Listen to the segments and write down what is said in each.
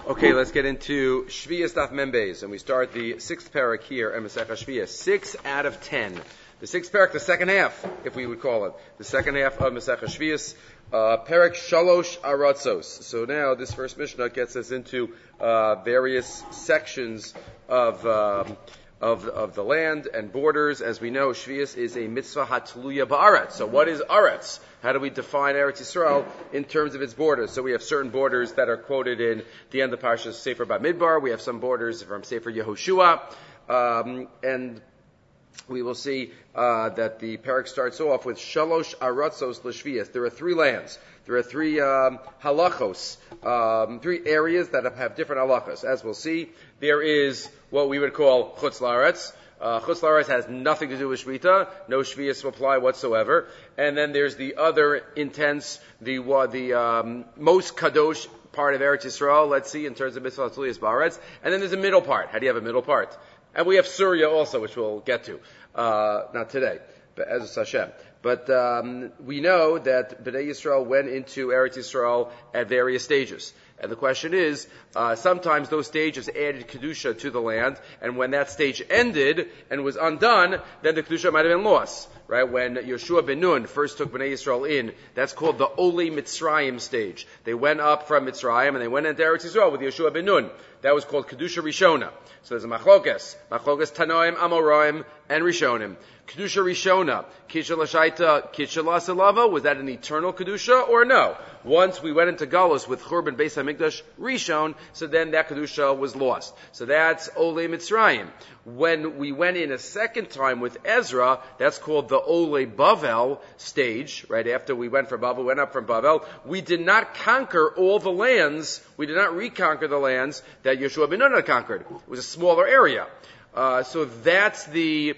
Okay, let's get into Shviyas Daf Membeis, and we start the sixth parak here in Masechah Shviyas. 6 out of 10. The sixth parak, the second half, if we would call it, the second half of Masechah Shviyas, parak Shalosh Aratzos. So now this first Mishnah gets us into various sections of the land and borders. As we know, Shviyas is a mitzvah hatluya ba'aretz. So what is aretz? How do we define Eretz Yisrael in terms of its borders? So we have certain borders that are quoted in the end of the Parshas Sefer Bamidbar. We have some borders from Sefer Yehoshua. And we will see that the parak starts off with Shalosh Aratzos L'Shviyas. There are 3 lands. There are 3 halachos, 3 areas that have different halachos. As we'll see, there is what we would call Chutz La'aretz. Chutz La'aretz has nothing to do with Shvita. No Shviyas apply whatsoever. And then there's the other intense, the most kadosh part of Eretz Yisrael, let's see, in terms of Mitzvah Tzuliyas Ba'aretz. And then there's a middle part. How do you have a middle part? And we have Surya also, which we'll get to. Not today, but as Hashem. But we know that Bnei Yisrael went into Eretz Yisrael at various stages. And the question is, sometimes those stages added Kedusha to the land, and when that stage ended and was undone, then the Kedusha might have been lost. Right? When Yoshua ben Nun first took Bnei Yisrael in, that's called the Ole Mitzrayim stage. They went up from Mitzrayim and they went into Eretz Yisrael with Yoshua ben Nun. That was called Kedusha Rishona. So there's a Machlokas Tanoim, Amoraim, and Rishonim. Kedusha Rishona, Kisha Lashaita, Kisha Lasalava, was that an eternal Kedusha or no? Once we went into Galus with Churban Beis HaMikdash Rishon, so then that Kedusha was lost. So that's Ole Mitzrayim. When we went in a second time with Ezra, that's called the Ole Bavel stage, right after we went from Bavel, went up from Bavel. We did not conquer all the lands, we did not reconquer the lands that Yoshua ben Nun had conquered. It was a smaller area. So that's the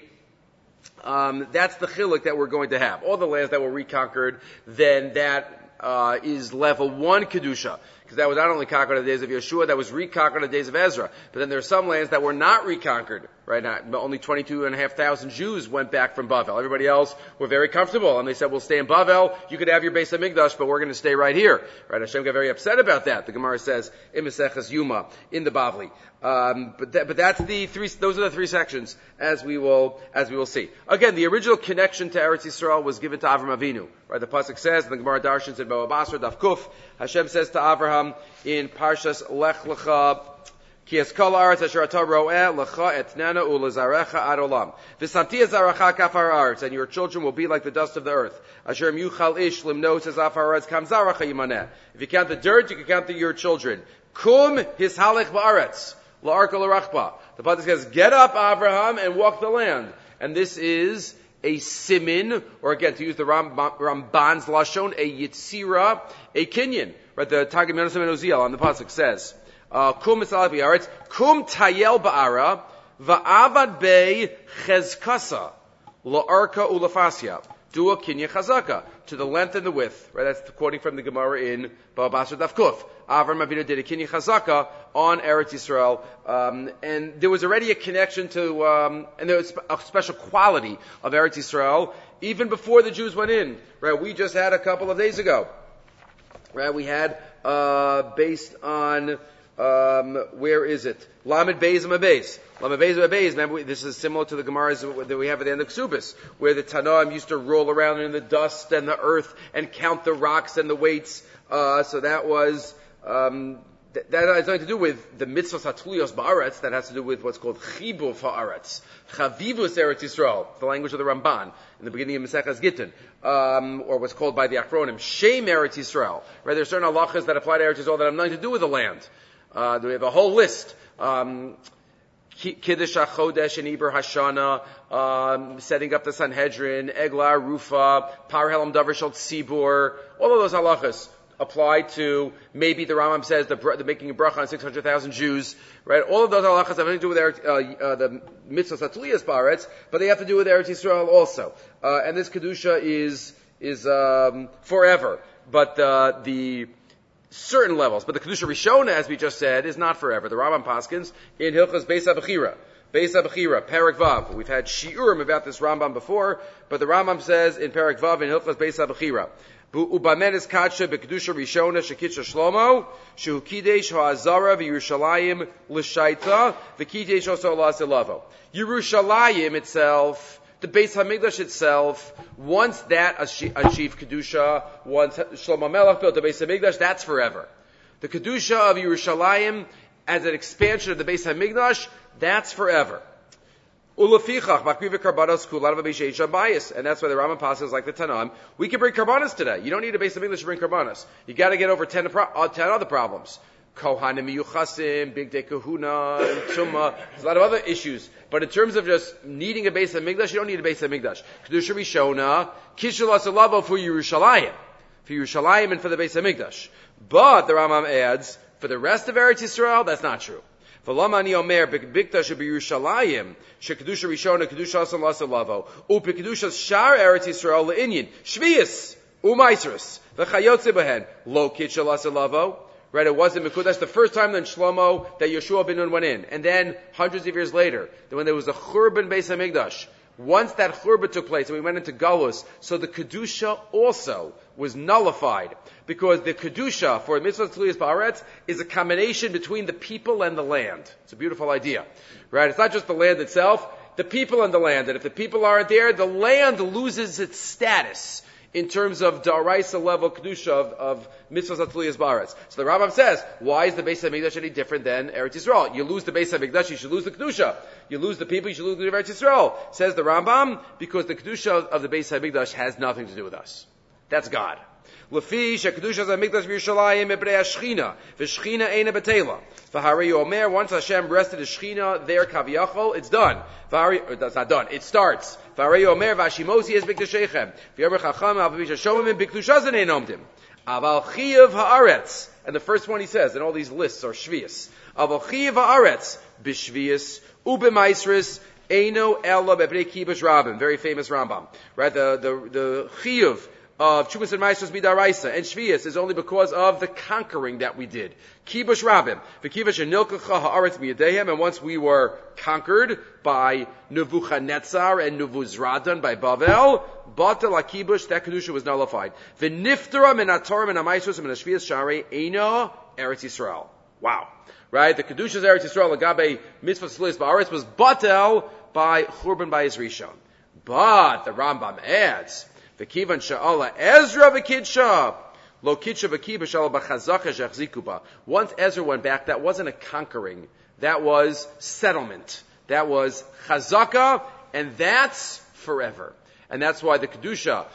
chiluk that we're going to have. All the lands that were reconquered, then that is level 1 Kedusha. Because that was not only conquered in the days of Yeshua, that was reconquered in the days of Ezra. But then there are some lands that were not reconquered. Right now, only 22,500 Jews went back from Bavel. Everybody else were very comfortable, and they said, "We'll stay in Bavel. You could have your Beis HaMikdash, but we're going to stay right here." Right? Hashem got very upset about that. The Gemara says in Maseches Yuma in the Bavli. But that's the 3. Those are the 3 sections, as we will see. Again, the original connection to Eretz Yisrael was given to Avram Avinu. Right? The pasuk says, and the Gemara Darshans in Bava Basra Daf Kuf, Hashem says to Avraham in Parshas Lech Lecha, Ki es kol haaretz asher ata ro'eh lecha etnana ulezarecha ad olam. V'samti zaracha kafar haaretz, and your children will be like the dust of the earth. Asher yuchal ish limnos as afar haaretz kam zaracha yimaneh. If you count the dirt, you can count your children. Kum hishalech ba'aretz la'arka l'rachba. The pasuk says, "Get up, Avraham, and walk the land." And this is a simin, or again, to use the Ramban's lashon, a yitzira, a kinyan. Right? The Targum Yonasan ben Uziel on the pasuk says, Kum misalav b'aretz, kum tayel ba'ara, va'avad bei chezkasa, la'arka ulafasya. Do a kinya chazaka, to the length and the width. Right? That's quoting from the Gemara in Bava Basra Daf Kuf. Avram Avinu did a kinya chazaka on Eretz Yisrael, and there was already a connection to, and there was a special quality of Eretz Yisrael even before the Jews went in. Right? We just had a couple of days ago. Right? We had based on where is it? Lamed Beis and Beis. Lamed Beis and Beis. Remember, this is similar to the Gemaras that we have at the end of Ksubis, where the Tanoim used to roll around in the dust and the earth and count the rocks and the weights. So that was that has nothing to do with the mitzvahs hatuliyos ba'aretz. That has to do with what's called chibuv ha'aretz, chavivus Eretz Yisrael, the language of the Ramban in the beginning of Maseches Gittin, or what's called by the Achronim Shem Eretz Yisrael. Right? There are certain halachas that apply to Eretz Yisrael that have nothing to do with the land. We have a whole list. Kiddush HaChodesh and Iber Hashana, setting up the Sanhedrin, Eglah, Rufa, Par Helam Davar Shel Tzibur, all of those halachas apply to, maybe the Rambam says, the making a bracha on 600,000 Jews, right? All of those halachas have nothing to do with the mitzvahs hatuliyas ba'aretz, but they have to do with Eretz Yisrael also. And this Kedusha is forever. But the certain levels, but the Kedusha Rishona, as we just said, is not forever. The Rambam Paskins in Hilchas Beis HaBechira, Perek Vav. We've had shiurim about this Rambam before, but the Rambam says in Perek Vav in Hilchas Beis HaBechira, Ubamenes katsha bekedusha rishona shekitcha shlomo shehu kidesh ha'azara v'Yerushalayim l'shaita v'kidesh oso la'asilavo. Yerushalayim itself, the Beis Hamikdash itself, once that achieved kedusha, once Shlomo Melech built the Beis Hamikdash, that's forever. The kedusha of Yerushalayim as an expansion of the Beis Hamikdash, that's forever. Ulafichach makriva karbanos kulav b'shein shabayis, and that's why the Rambam passes like the Tanam. We can bring karbanos today. You don't need a Beis Hamikdash to bring karbanos. You got to get over 10 other problems. Kohanim Yuchasim, Big Day Kahuna, and Tumma. There's a lot of other issues. But in terms of just needing a Beis Hamikdash, you don't need a Beis Hamikdash. Kedusha Rishona, Kishul Asalavo for Yerushalayim. For Yerushalayim and for the Beis Hamikdash. But, the Rambam adds, for the rest of Eretz Yisrael, that's not true. V'lama ani omer, b'kbikta she'b'Yerushalayim, she'kedusha Rishona, kedusha asal asalavo, u'p'kedusha shar Eretz Yisrael le'inyin, shviyas, u'maisrus, v'chayotze behen, lo kitshel asalavo. Right, it wasn't Mekudash. The first time then Shlomo that Yeshua ben Nun went in, and then hundreds of years later, when there was a Churban Beis Hamikdash, once that Churban took place and we went into Galus, so the Kedusha also was nullified, because the Kedusha for Mitzvah Tzliyas Ba'aretz is a combination between the people and the land. It's a beautiful idea, right? It's not just the land itself, the people and the land, and if the people aren't there, the land loses its status in terms of Daraisa level Kedusha of Mitzvah Tzliyas Ba'aretz. So the Rambam says, why is the Beis HaMikdash any different than Eretz Yisrael? You lose the Beis HaMikdash, you should lose the Kedusha. You lose the people, you should lose the Eretz Yisrael. Says the Rambam, because the Kedusha of the Beis HaMikdash has nothing to do with us. That's God. Lefi shekedusha hamikdash v'Yerushalayim ebrei hashchina v'shchina eina betela v'harei omer, once Hashem rested his shchina there kaviyachol, it's done. That's not done. It starts. V'harei omer v'ashimosi es b'kedusheichem v'yomer chacham al v'visha shomim b'kedushazen einomdim aval chiyav haaretz, and the first one he says, and all these lists are shvius. Aval chiyav haaretz b'shvius u'b'maisris eino ela bebrei kibush rabim, very famous Rambam, right? The chiyav of Chumas and Maestros Midaraisa and Shvius is only because of the conquering that we did. Kibush Rabim, v'kibush and Nilkacha ha'aretz miyadehem, and once we were conquered by Nebuchadnezzar and Nebuzradan by Bavel, Batel HaKibush, that Kedusha was nullified. V'niftara min ha'Torah min ha'Maestros min ha'Shvius sharei eino Eretz Yisrael. Wow. Right? The Kedusha's Eretz Yisrael, Lagabe Mitzvah Tzliyas Ba'aretz, was Batel by Churban by his Rishon. But, the Rambam adds, V'kivan sha'ala Ezra v'kidsha lo kidsha v'kiva sha'ala b'chazaka shechzikuba. Once Ezra went back, that wasn't a conquering. That was settlement. That was chazaka, and that's forever. And that's why the kedusha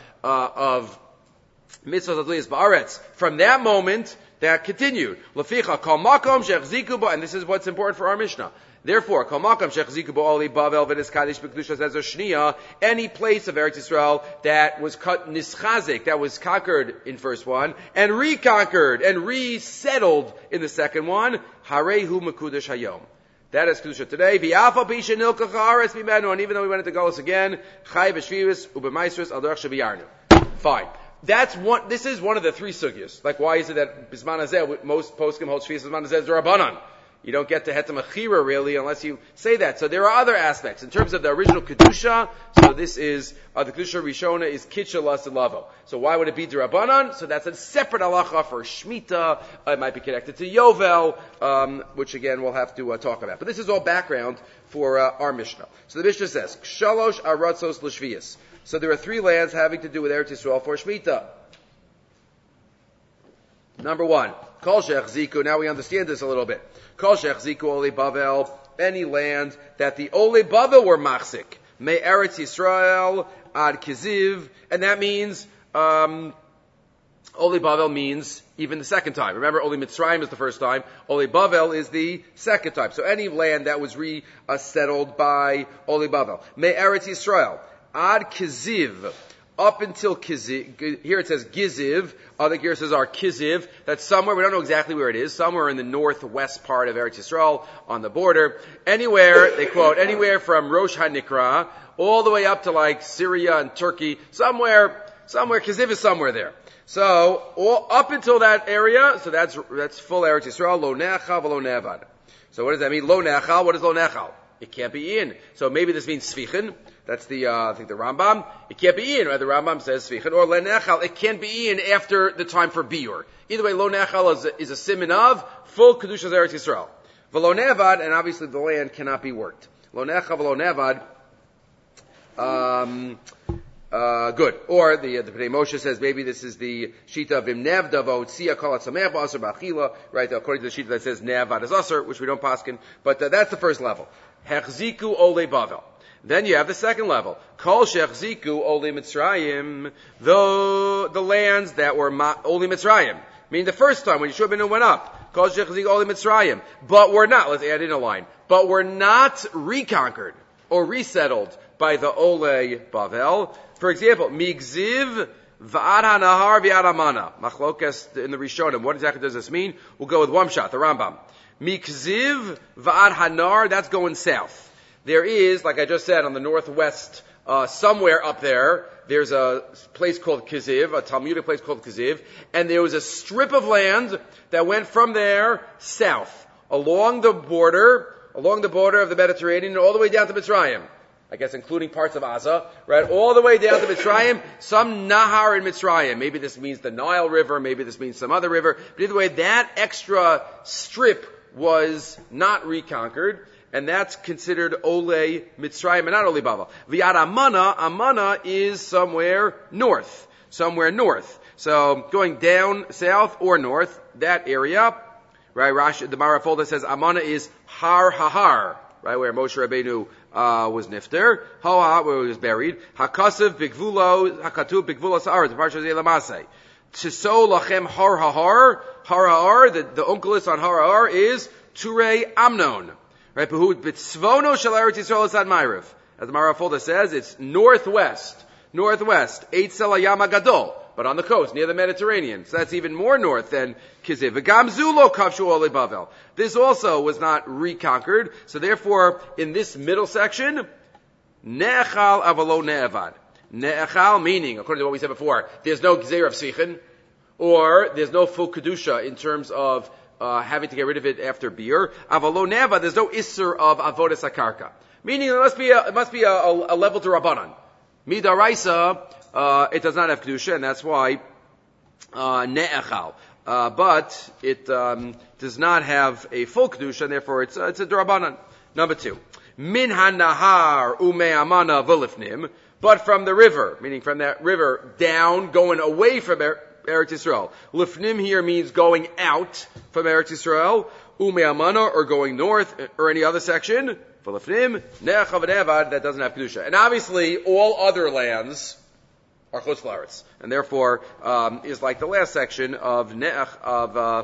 of Mitzvah Tzliyas Ba'aretz, from that moment, that continued. Leficha kol makom shechzikuba, and this is what's important for our Mishnah. Therefore, kol makom shechziku bo'oli bavel v'niskadesh b'kedusha as a shniya, any place of Eretz Yisrael that was cut nischazik, that was conquered in first one, and reconquered and resettled in the second one, harehu mekudesh hayom. That is kedusha today. V'afal pisha nilkach haaretz b'menu, and even though we went into Galus again, chay b'shvius u'b'maisrus al derech shebiyarnu. Fine. This is one of the three sugyas. Like, why is it that Bisman Hazeh, most poskim hold Shvius Bisman Hazeh is Rabbanan? You don't get to Hetem Achira really unless you say that. So there are other aspects. In terms of the original Kedusha, so this is, the Kedusha Rishona is Kitcha Lasilavo. So why would it be D'Rabbanan? So that's a separate halacha for Shemitah. It might be connected to Yovel, which again we'll have to talk about. But this is all background for our Mishnah. So the Mishnah says, Shalosh Aratzos L'Shviyas. So there are three lands having to do with Eretz Yisrael for Shemitah. Number one, Kol Shech Ziku. Now we understand this a little bit. Kol Shech Ziku Ole Bavel, any land that the Ole Bavel were machzik. Me Eretz Yisrael ad Kiziv, and that means, Ole Bavel means even the second time. Remember, Ole Mitzrayim is the first time. Ole Bavel is the second time. So any land that was resettled by Ole Bavel. Me Eretz Yisrael ad Kiziv. Up until Kiziv, here it says Giziv, other gear says our Kiziv, that's somewhere, we don't know exactly where it is, somewhere in the northwest part of Eretz Yisrael, on the border. Anywhere, they quote, anywhere from Rosh HaNikra, all the way up to like Syria and Turkey, somewhere, Kiziv is somewhere there. So, up until that area, so that's full Eretz Yisrael, Lo Nechal v'Lo Nevad. So what does that mean? Lo Nechal, what is Lo Nechal? It can't be in. So maybe this means Sfichin. That's the, I think the Rambam. It can't be eaten, right? The Rambam says Svichen. Or Lenechal, it can't be eaten after the time for Biur. Either way, Lo Nechal is a siman of full Kedushas Eretz Yisrael. V'lo Nevad, and obviously the land cannot be worked. Lo Nechal, V'lo Nevad, good. Or the Pnei Moshe says maybe this is the Shita of Im Nevda V'Otzia Kolat Sameach V'Aser B'Achila, right? According to the Shita that says Nevad is Aser, which we don't paskin, but that's the first level. Hechziku Ole Bavel. Then you have the second level. Kol Shechziku Ole Mitzrayim, the lands that were Ole Mitzrayim. Meaning the first time when Yeshua ben Nun went up. Kol Shechziku Ole Mitzrayim. But we're not, let's add in a line, but we're not reconquered or resettled by the Ole Bavel. For example, Migziv V'ad HaNahar V'ad Amana. Machlokas in the Rishonim. What exactly does this mean? We'll go with one shot, the Rambam. Migziv V'ad HaNahar, that's going south. There is, like I just said, on the northwest, somewhere up there, there's a place called Kiziv, a Talmudic place called Kiziv, and there was a strip of land that went from there south, along the border of the Mediterranean, all the way down to Mitzrayim. I guess including parts of Gaza, right? All the way down to Mitzrayim, some Nahar in Mitzrayim. Maybe this means the Nile River, maybe this means some other river. But either way, that extra strip was not reconquered, and that's considered Ole Mitzrayim and not Ole Bavel. V'yad Amana is somewhere north. So going down south or north, that area, right? The Marafolda says Amana is Har Hahar, right, where Moshe Rabbeinu was nifter, where he was buried. Hakasav bigvulo, hakatuv bigvulo sa'ar, the parsha Zelamasei. Tiso lachem Har Hahar, the uncleus on Har Hahar is Turei Amnon. Right, B'tzvono shel Eretz Yisrael Asad Ma'ariv. As the Marafolda says, it's northwest, Eitzel HaYam HaGadol, but on the coast, near the Mediterranean. So that's even more north than Kiziv. V'gam Zulo Kavshu Ole Bavel. This also was not reconquered, so therefore, in this middle section, Ne'echal Avalo Ne'evad. Ne'echal, meaning, according to what we said before, there's no Gzeir of Sichin, or there's no full Kedusha in terms of having to get rid of it after Biur. Avalo Neva, there's no Isser of Avodas HaKarka. Meaning it must be a level to Rabbanan. Midaraisa, it does not have Kedusha, and that's why Ne'echal. But it does not have a full Kedusha, and therefore it's a Rabbanan. Number 2. Min HaNahar Ume Amana V'lifnim, but from the river, meaning from that river down, going away from Eretz Yisrael. Lifnim here means going out from Eretz Yisrael. Ume Amana, or going north, or any other section. For Lifnim, Ne'echav and Evad, that doesn't have Kedusha. And obviously, all other lands are Chutz La'aretz. And therefore, is like the last section of Ne'echal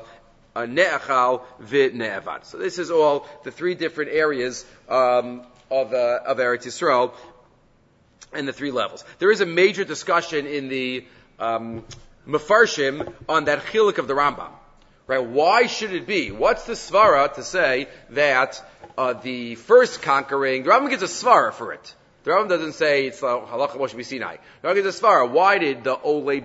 v'Ne'evad. So this is all the 3 different areas of Eretz Yisrael and the 3 levels. There is a major discussion in the Mefarshim on that chiluk of the Rambam, right? Why should it be? What's the svara to say that the first conquering? The Rambam gives a svara for it. The Rambam doesn't say it's halacha Moshe Sinai. The Rambam gives a svara. Why did the Ole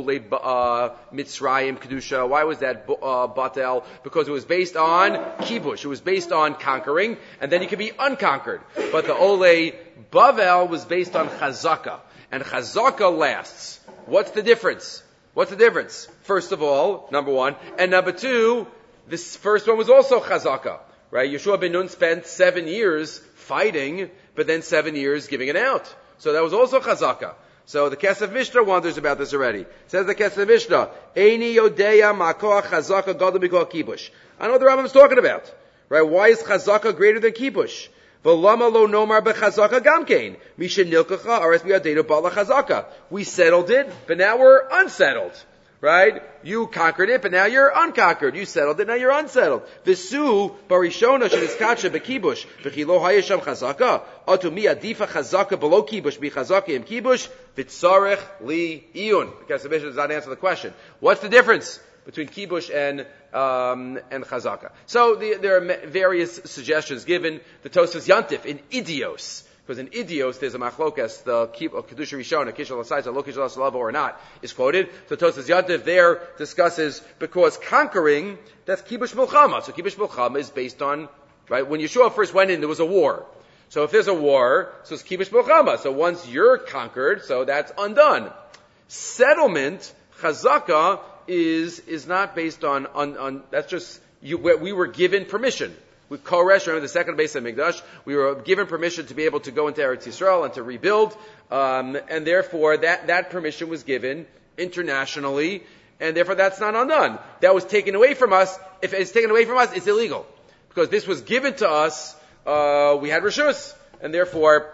Mitzrayim kedusha? Why was that batel? Because it was based on kibush. It was based on conquering, and then you could be unconquered. But the Ole Bavel was based on chazaka, and chazaka lasts. What's the difference? First of all, number 1. And number 2, this first one was also chazaka, right? Yeshua ben Nun spent 7 years fighting, but then 7 years giving it out. So that was also chazaka. So the Kesef Mishnah wonders about this already. It says the Kesef Mishnah, Eini yodeya makoach chazaka gadol mikoach kibush. I know what the Rambam is talking about, right? Why is chazaka greater than kibush? V'lama lo nomar b'chazaka gamkein. Misha nilkacha ares b'yadeinu ba'la chazaka. We settled it, but now we're unsettled. Right? You conquered it, but now you're unconquered. You settled it, now you're unsettled. V'su barishona sheniskacha b'kibush. V'chi lo hayasham chazaka. Atu mi adifa chazaka below kibush. B'chazaka im kibush. V'tzarech li iyun. Because the Mishnah does not answer the question. What's the difference between kibush and chazaka? So there are various suggestions given. The Tosfos Yantif in Idios, because in Idios there's a machlokas, the kedusha rishona, kishal asaisa, lo kishal asalava or not, is quoted. So Tosfos Yantif there discusses because conquering, that's kibush milchama. So kibush milchama is based on, right, when Yeshua first went in, there was a war. So if there's a war, so it's kibush milchama. So once you're conquered, so that's undone. Settlement, chazaka, is not based on that's just, we were given permission. With Koresh, remember the second base of Mikdash, we were given permission to be able to go into Eretz Yisrael and to rebuild, and therefore that permission was given internationally, and therefore that's not undone. That was taken away from us. If it's taken away from us, it's illegal. Because this was given to us, we had Rishus, and therefore,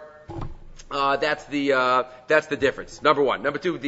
that's the difference. Number one. Number two,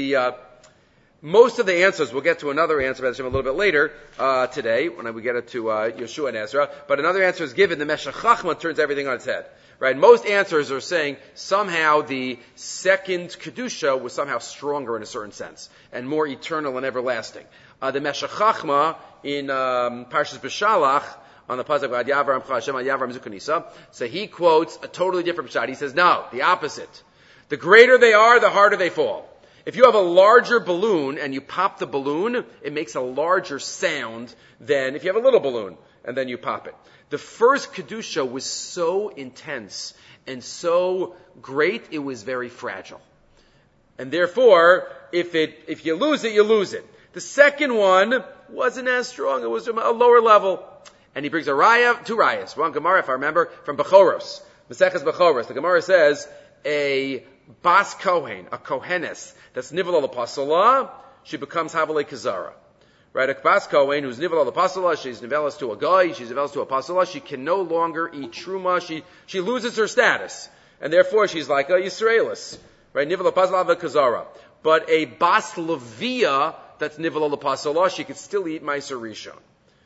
most of the answers, we'll get to another answer a little bit later, today, when we get to, Yeshua and Ezra, but another answer is given, the Meshech Chachma turns everything on its head. Right? Most answers are saying somehow the second Kedusha was somehow stronger in a certain sense, and more eternal and everlasting. The Meshech Chachma in, Parshas B'Shalach, on the pasuk Ad Yavram Chashem Ad Yavram Zukanisa, so he quotes a totally different pshat. He says, no, the opposite. The greater they are, the harder they fall. If you have a larger balloon and you pop the balloon, it makes a larger sound than if you have a little balloon and then you pop it. The first Kedusha was so intense and so great, it was very fragile. And therefore, if you lose it, you lose it. The second one wasn't as strong. It was a lower level. And he brings a raya, two rayas. One Gemara, if I remember, from Bechoros. Maseches Bechoros. The Gemara says, a Bas Kohen, a Kohenes, that's Nivel al-Apasala, she becomes Havale Kazara. Right? A Bas Kohen, who's Nivel al-Apasala, she's Nivelas to a guy, she's Nivelas to a Pasala, she can no longer eat Truma, she loses her status. And therefore she's like a Yisraelis. Right? Nivel al-Apasala Kazara. But a Bas Levia, that's Nivel al-Apasala, she could still eat Meiser Rishon.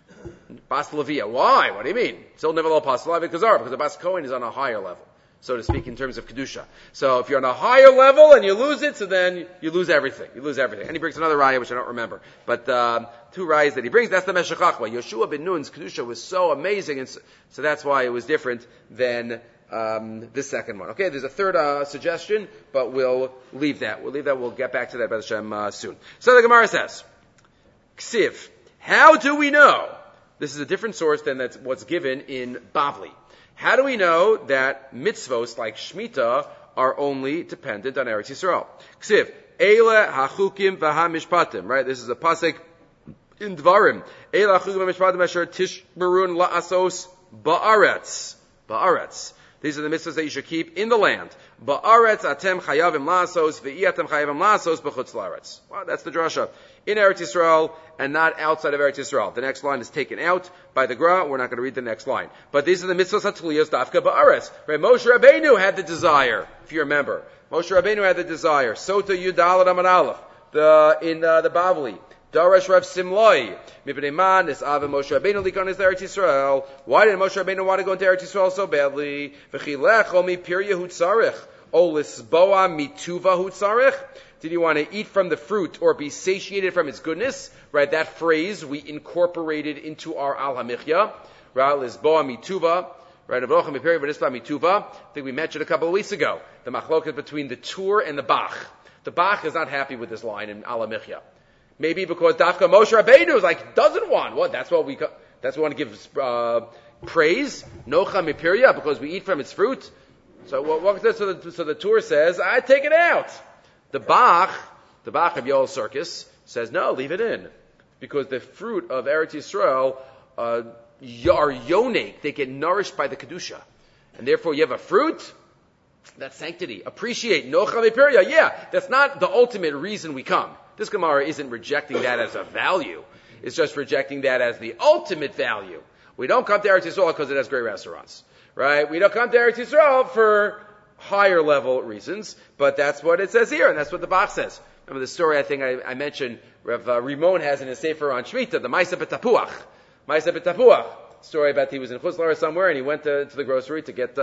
Bas Levia. Why? What do you mean? Still Nivel al-Apasala Kazara, because the Bas Kohen is on a higher level, so to speak, in terms of Kedusha. So if you're on a higher level and you lose it, so then you lose everything. You lose everything. And he brings another raya, which I don't remember. But two rayas that he brings, that's the Meshech Chachma. Yoshua ben Nun's Kedusha was so amazing, and so that's why it was different than this second one. Okay, there's a third suggestion, but we'll leave that. We'll get back to that, B'ez Hashem, soon. So the Gemara says, Ksiv, how do we know? This is a different source than that's what's given in Bavli. How do we know that mitzvos like Shemitah are only dependent on Eretz Yisrael? Ksiv, Eile hachukim v'hamishpatim, right? This is a pasuk in Dvarim. Eile hachukim v'hamishpatim asher tishmerun la'asos ba'aretz. Ba'aretz. These are the mitzvahs that you should keep in the land. Ba'aretz atem chayavim la'asos v'i atem chayavim la'asos b'chutz la'aretz. Well, that's the drasha. In Eretz Yisrael and not outside of Eretz Yisrael. The next line is taken out by the Gra. We're not going to read the next line. But these are the mitzvahs hatliyos dafka ba'aretz. Right? Moshe Rabbeinu had the desire, if you remember. Moshe Rabbeinu had the desire. Sota Yudalad Amad Aleph. In the Bavli. Darash Rav Simloi. Mipnei man is Ava Moshe Rabbeinu likon is Eretz Yisrael. Why did Moshe Rabbeinu want to go into Eretz Yisrael so badly? V'chilech mi pirya hutzarech. O lisboa mituva hutzarech. Did you want to eat from the fruit or be satiated from its goodness? Right, that phrase we incorporated into our Al HaMichya. Right, Lisboa mituva. Right, Avrocha miperi v'nispa mituva. I think we mentioned a couple of weeks ago the machloket between the Tur and the Bach. The Bach is not happy with this line in Al HaMichya. Maybe because Dafka Moshe Rabbeinu is like, doesn't want. What? That's what we want to give praise. Nocha mipirya, because we eat from its fruit. So the Tur says, I take it out. The Bach of Yoel Circus says, no, leave it in. Because the fruit of Eretz Yisrael are yonik. They get nourished by the Kedusha. And therefore you have a fruit, that's sanctity. Appreciate. Nocha mipirya. Yeah, that's not the ultimate reason we come. This Gemara isn't rejecting that as a value. It's just rejecting that as the ultimate value. We don't come to Eretz Yisrael because it has great restaurants. Right? We don't come to Eretz Yisrael for higher level reasons, but that's what it says here, and that's what the Bach says. Remember the story I think I mentioned, Rav Rimon has in his Sefer on Shemitah, the Maisa B'Tapuach. Maisa B'Tapuach. Story about he was in Chutz La'aretz somewhere, and he went to the grocery to get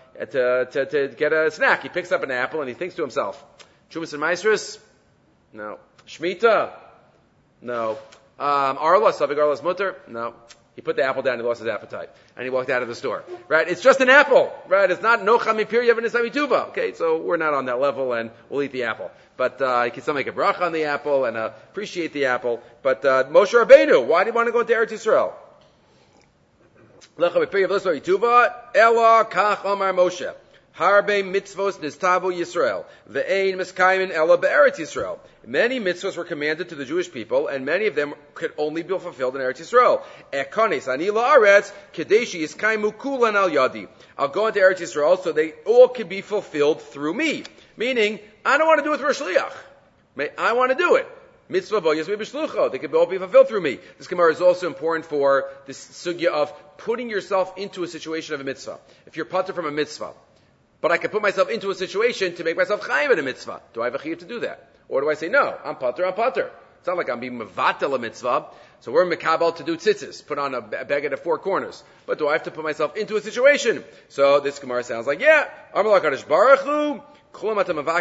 to get a snack. He picks up an apple, and he thinks to himself, Chumas and Maisrus? No. Shemitah? No. Arla, Savig Arla's Mutter? No. He put the apple down, he lost his appetite. And he walked out of the store. Right? It's just an apple. Right? It's not Nocha Mipirya V'Nisami Tuba. Okay, so we're not on that level and we'll eat the apple. But you can still make a bracha on the apple and appreciate the apple. But Moshe Rabbeinu, why do you want to go into Eretz Yisrael? Lecha Mipirya V'Nisami Tuba, Ela Kach Omar Moshe. Harbe mitzvos nistabu Yisrael. Ve'ein miskaymin ela be'eretz Yisrael. Many mitzvos were commanded to the Jewish people, and many of them could only be fulfilled in Eretz Yisrael. Ekones ani la'aretz kadeshi yiskaymu kulan al yadi. I'll go into Eretz Yisrael so they all can be fulfilled through me. Meaning, I don't want to do it through a shliach. I want to do it. Mitzvah bo yasmi b'shlucho. They can all be fulfilled through me. This Gemara is also important for this sugya of putting yourself into a situation of a mitzvah. If you're patur from a mitzvah, but I can put myself into a situation to make myself chayim in a mitzvah. Do I have a chiyuv to do that? Or do I say, no, I'm patur. It's not like I'm being mevatel a mitzvah. So we're mekabel to do tzitzis, put on a beged at four corners. But do I have to put myself into a situation? So this Gemara sounds like, yeah, Amar LaKadosh Baruch Hu, what you want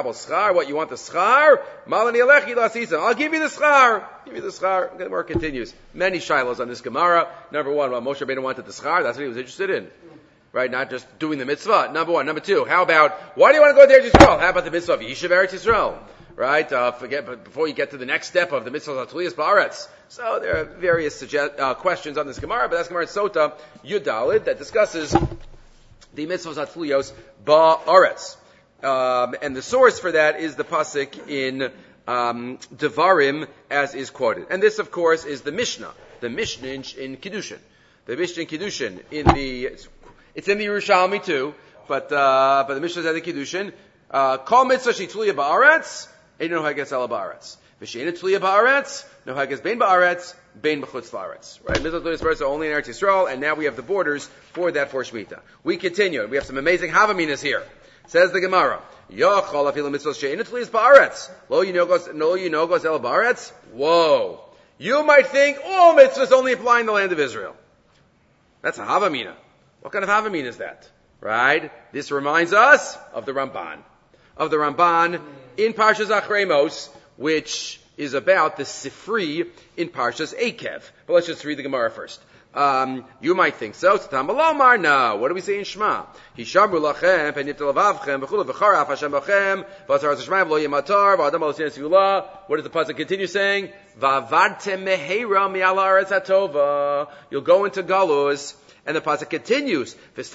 the schar? I'll give you the schar. The Gemara continues. Many shilos on this Gemara. Number one, Moshe Rabbeinu wanted the schar. That's what he was interested in. Right? Not just doing the mitzvah. Number one. Number two, how about, why do you want to go there to Yisrael? How about the mitzvah of Yishuv Eretz Yisrael? Right? But before you get to the next step of the mitzvah of Tliyas Ba'aretz. So there are various questions on this Gemara, but that's Gemara Sota Yudalid that discusses the mitzvahs of Tliyos Ba'aretz. And the source for that is the pasuk in Devarim, as is quoted. And this, of course, is the Mishnah in Kiddushin. The Mishnah in Kiddushin it's in the Yerushalmi too, but the Mishnah is at the Kiddushin. Kol mitzvah shitluya ba'aretz, ein nohages ela ba'aretz. V'shein tluya ba'aretz, nohages bein ba'aretz, bein b'chutz la'aretz. Right? Mitzvah tluya are only in Eretz Yisrael, and now we have the borders for that for Shemitah. We continue. We have some amazing Havaminas here. Says the Gemara, Yochol afilu mitzvos she'ein tluya ba'aretz, lo yinogos ela ba'aretz. Whoa! You might think all mitzvahs only apply in the land of Israel. That's a Havamina. What kind of Havamina is that? Right? This reminds us of the Ramban. In Parshas Achremos, which is about the Sifri in Parshas Ekev. But let's just read the Gemara first. You might think so. No. What do we say in Shema? Hishamru lachem, peniptel avavchem, v'chulu v'charaf Hashem b'chem, v'atzar z'shmayim lo yematar, v'adam al sinus yula. What does the pasuk continue saying? V'avadtem meheira mi'al haaretz hatova. You'll go into Galus. And the pasuk continues,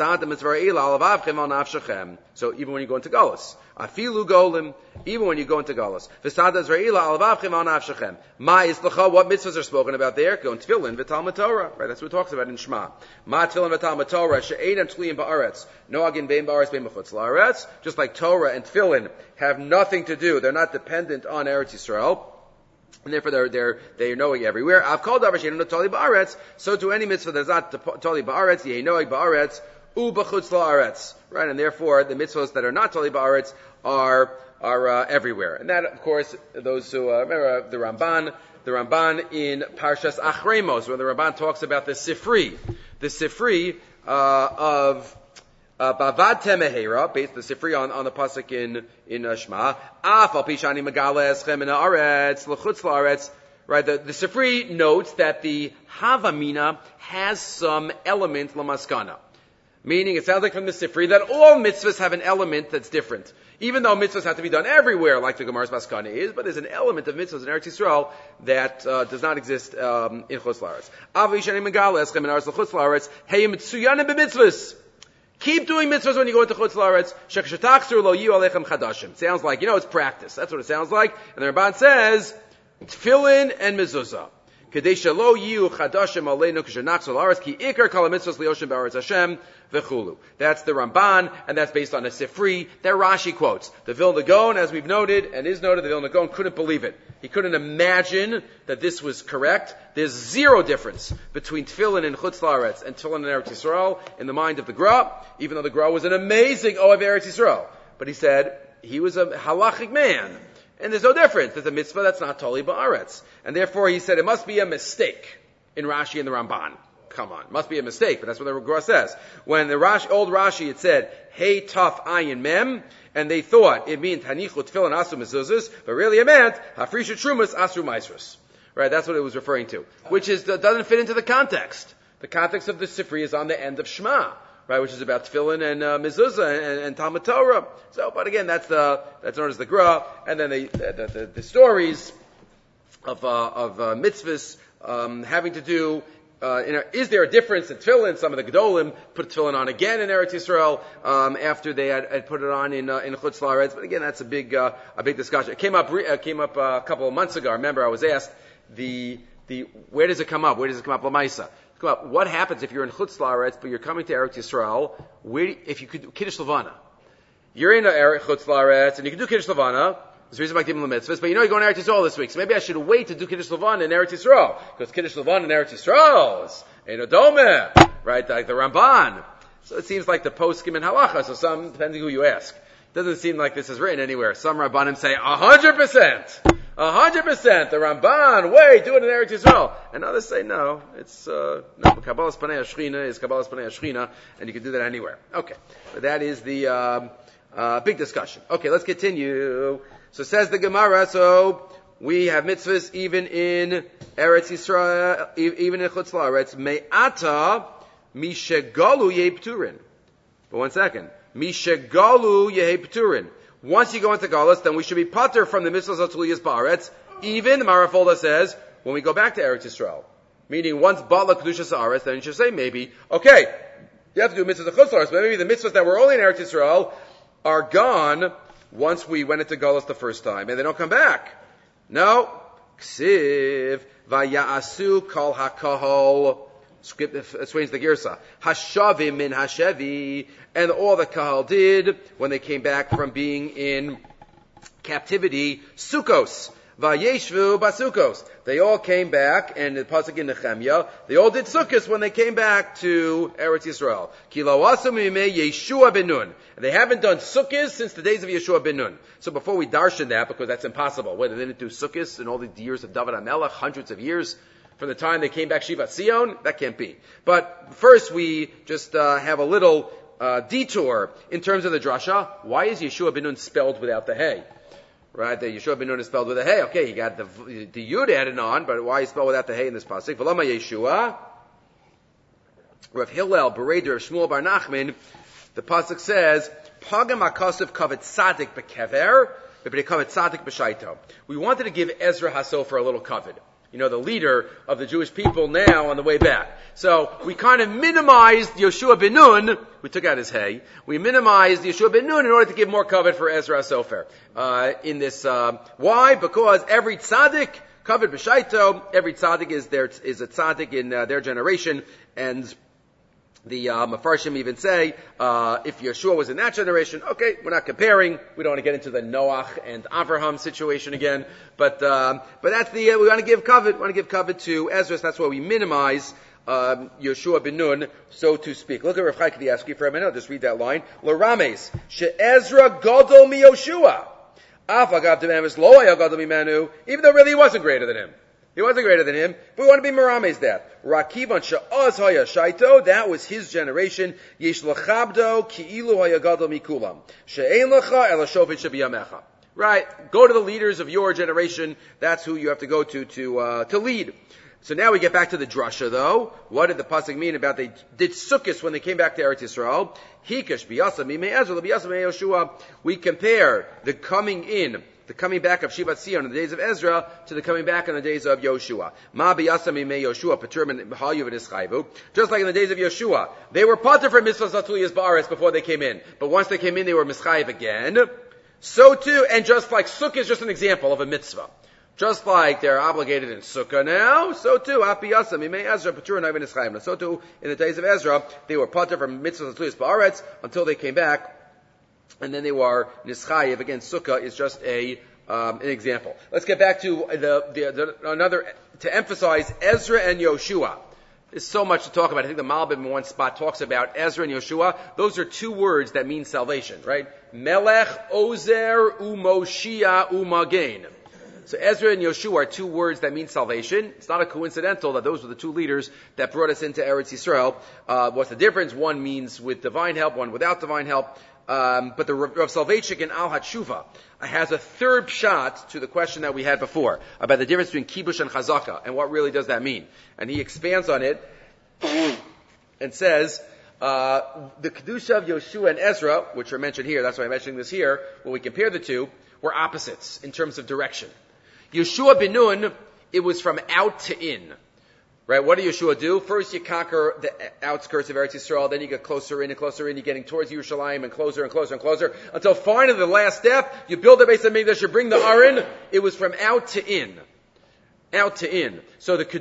so even when you go into Galus, afilu golim, even when you go into Galus, what mitzvahs are spoken about there? Go in Tefillin, v'Talmud Torah, right? That's what it talks about in Shema. Ma Tefillin v'Talmud Torah, she'einam tliyim ba'aretz, noagin bein ba'aretz bein b'chutz la'aretz. Just like Torah and Tefillin have nothing to do, they're not dependent on Eretz Yisrael. And therefore they're knowing everywhere. I've called davar she'eino toli ba'aretz. So to any mitzvah that's not toli ba'aretz, yeinoig ba'aretz, b'chutz la'aretz. Right, and therefore the mitzvahs that are not toli ba'aretz are everywhere. And that, of course, those who remember the Ramban in Parshas Achremos, where the Ramban talks about the Sifri of Bavad Temehera, based the Sifri on the pasuk in Shema. Af al pishani megala eschem in haaretz l'chutz la'aretz. Right, the Sifri notes that the Havamina has some element lamaskana, meaning it sounds like from the Sifri that all mitzvahs have an element that's different. Even though mitzvahs have to be done everywhere, like the Gemara's Maskana is, but there's an element of mitzvahs in Eretz Yisrael that does not exist in Chutz La'aretz. Av pishani megala eschem in haaretz l'chutz la'aretz hey mitzuyanim b'mitzvahs. Keep doing mitzvahs when you go into Chutz La'aretz. Shekashatachzur lo yiyu alechem chadashim. Sounds like, it's practice. That's what it sounds like. And the Ramban says, Tefillin and mezuzah. Kadesha lo yiyu chadashim aleinu kashanachzur la'aretz ki ikar kol mitzvahs liyoshim ba'aretz Hashem v'chulu. That's the Ramban, and that's based on a Sifri that Rashi quotes. The Vilna Gaon, as we've noted, and is noted, the Vilna Gaon couldn't believe it. He couldn't imagine that this was correct. There's zero difference between Tefillin and Chutz La'aretz and Tefillin and Eretz Yisrael in the mind of the Gra, even though the Gra was an amazing Ohev Eretz Yisrael. But he said he was a halachic man, and there's no difference. There's a mitzvah that's not Toli Ba'aretz. And therefore he said it must be a mistake in Rashi and the Ramban. Come on, must be a mistake, but that's what the Gra says. When the old Rashi, it said, Hey Taf Ayin Mem, and they thought it meant Hanichu Tefillin Asu Mezuzahs, but really it meant Hafrisha Trumas Asru Maisrus. Right, that's what it was referring to. Which doesn't fit into the context. The context of the Sifri is on the end of Shema, right, which is about Tefillin and Mezuzah and Talmud Torah. So, but again, that's known as the Gra, and then the stories of mitzvahs having to do is there a difference in tefillin? Some of the Gedolim put tefillin on again in Eretz Yisrael after they had put it on in Chutz La'aretz. But again, that's a big discussion. It came up a couple of months ago. I remember I was asked where does it come up? Where does it come up? Lamaisa. Come up. What happens if you're in Chutz La'aretz but you're coming to Eretz Yisrael? If you could do Kiddush Levana, you're in Chutz La'aretz and you can do Kiddush Levana. There's a reason about giving the mitzvahs, but you're going to Eretz Yisrael this week, so maybe I should wait to do Kiddush Levana in Eretz Yisrael, because Kiddush Levana in Eretz Yisrael is Ein Odome, right, like the Ramban. So it seems like the poskim in halacha, so some, depending who you ask. It doesn't seem like this is written anywhere. Some Rabbanim say 100%, the Ramban, wait, do it in Eretz Yisrael. And others say no, it's, no, Kabbalas Panei Ashchina is Kabbalas Panei Ashchina, and you can do that anywhere. Okay, but that is the, big discussion. Okay, let's continue. So says the Gemara, so we have mitzvahs even in Eretz Yisrael, even in Chutz La'aretz. Me'ata mishegalu yehi pturin. But one second. Mishegalu yehi pturin. Once you go into Galus, then we should be pater from the mitzvahs of Tuliyas Ba'aretz. Even, the Marafolda says, when we go back to Eretz Yisrael. Meaning, once Ba'la Kedushas Haaretz, then you should say maybe, okay, you have to do mitzvahs of Chutz La'aretz, but maybe the mitzvahs that were only in Eretz Yisrael are gone once we went into Galus the first time, and they don't come back. No. Ksiv vaya'asu kol hakahol. Explains the Girsa. Hashavim min hashevi. And all the kahal did when they came back from being in captivity, Sukkos. Vayeshvu basukos. They all came back, and the pasuk in Nehemiah, they all did sukkos when they came back to Eretz Yisrael. Ki lo asu mimei Yeshua ben Nun. They haven't done sukkos since the days of Yeshua ben Nun. So before we darshan that, because that's impossible, whether they didn't do sukkos in all the years of David HaMelech, hundreds of years, from the time they came back Shivat Sion, that can't be. But first we just have a little detour in terms of the drasha. Why is Yeshua ben Nun spelled without the hay? Right, the Yeshua ben Nun is spelled with a hay. Okay, you got the Yud added on, but why is spelled without the hay in this pasuk? V'lama Yeshua, Rav Hillel, Bereder of Shmuel Bar Nachman, the pasuk says, Pagam HaKosov Kavet Tzadik Bekever, Kavet Tzadik B'Shaito. We wanted to give Ezra Hasofer a little covet. You know, the leader of the Jewish people now on the way back. So we kind of minimized Yeshua ben Nun. We took out his hay. We minimized Yeshua ben Nun in order to give more covet for Ezra Sofer. In this, why? Because every tzaddik, covet b'shaito, every tzaddik is a tzaddik in their generation, and the Mefarshim even say, if Yeshua was in that generation, okay, we're not comparing. We don't want to get into the Noach and Avraham situation again. But that's we want to give covet. We want to give covet to Ezra. So that's why we minimize Yeshua ben Nun, so to speak. Look at Rav Chaim Kanievsky for a minute. I'll just read that line. L'rames she'Ezra gadol mi Yoshua. Af agav de'emes lo haya gadol mimenu. Even though really he wasn't greater than him. He wasn't greater than him, but we want to be Merames that. Rakivan she'oz haya shaito, that was his generation. Yesh l'chabdo ki'ilu haya gadol mikulam. She'ein lecha ela shofet shebiyamecha. Right, go to the leaders of your generation. That's who you have to go to lead. So now we get back to the drasha though. What did the pasuk mean about they did sukkos when they came back to Eretz Yisrael? Hikash biyasa mimei Ezra biyasa mimei Yoshua. We compare the coming back of Shivat Sion in the days of Ezra to the coming back in the days of Yoshua. Ma biyasa mimei Yoshua paturman b'hayu v'nischayvu. Just like in the days of Yoshua, they were patur from mitzvahs atuliyas ba'aretz before they came in, but once they came in, they were mischayiv again. So too, and just like sukkah is just an example of a mitzvah. Just like they're obligated in Sukkah now, so too, Apiyasa, Mimei Ezra, Patur, and Ivan Ischayim. So too, in the days of Ezra, they were patur from mitzvahs and tluyas ba'aretz until they came back, and then they were Nischayev. Again, Sukkah is just an example. Let's get back to another, to emphasize Ezra and Yoshua. There's so much to talk about. I think the Malbim in one spot talks about Ezra and Yoshua. Those are two words that mean salvation, right? Melech, Ozer, Umoshia, Umagen. So Ezra and Yoshua are two words that mean salvation. It's not a coincidental that those were the two leaders that brought us into Eretz Yisrael. What's the difference? One means with divine help, one without divine help. But the Rav Soloveitchik in Al HaTshuva has a third shot to the question that we had before about the difference between kibush and chazaka and what really does that mean. And he expands on it and says, the kedusha of Yoshua and Ezra, which are mentioned here, that's why I'm mentioning this here, when we compare the two, were opposites in terms of direction. Yeshua ben Nun, it was from out to in. Right? What did Yeshua do? First, you conquer the outskirts of Eretz Yisrael, then you get closer in and closer in, you're getting towards Yerushalayim and closer and closer and closer, until finally the last step, you build the Beis HaMikdash, you bring the Aron. It was from out to in. Out to in. So the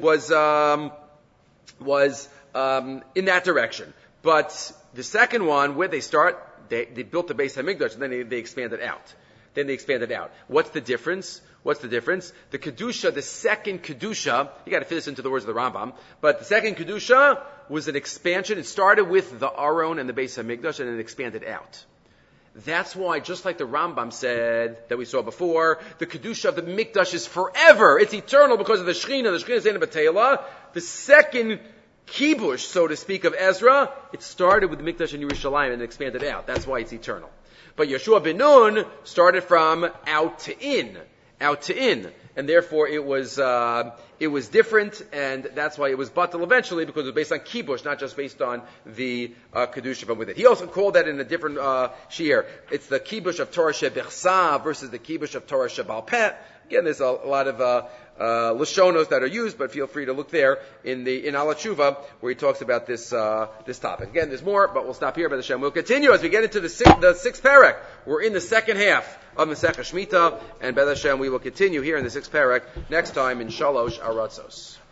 was in that direction. But the second one, where they start, they built the Beis HaMikdash, and then they expanded out. What's the difference? The Kedusha, the second Kedusha, you gotta fit this into the words of the Rambam, but the second Kedusha was an expansion. It started with the Aron and the Beis HaMikdash, and it expanded out. That's why, just like the Rambam said, that we saw before, the Kedusha of the Mikdash is forever. It's eternal because of the Shechina. The Shechina is in B'Teila. The second Kibush, so to speak, of Ezra, it started with the Mikdash in Yerushalayim and expanded out. That's why it's eternal. But Yeshua ben Nun started from out to in, and therefore it was different, and that's why it was batal eventually, because it was based on kibush, not just based on the kedusha from with it. He also called that in a different shiur. It's the kibush of Torah shebechsa versus the kibush of Torah shebal peh. Again, there's a lot of lashonos that are used, but feel free to look there in Ala Tshuva where he talks about this topic. Again, there's more, but we'll stop here. B'ez Hashem. We'll continue as we get into the sixth parak. We're in the second half of Masechah Shemitah, and B'ez Hashem, we will continue here in the sixth parak next time in Shalosh Aratzos.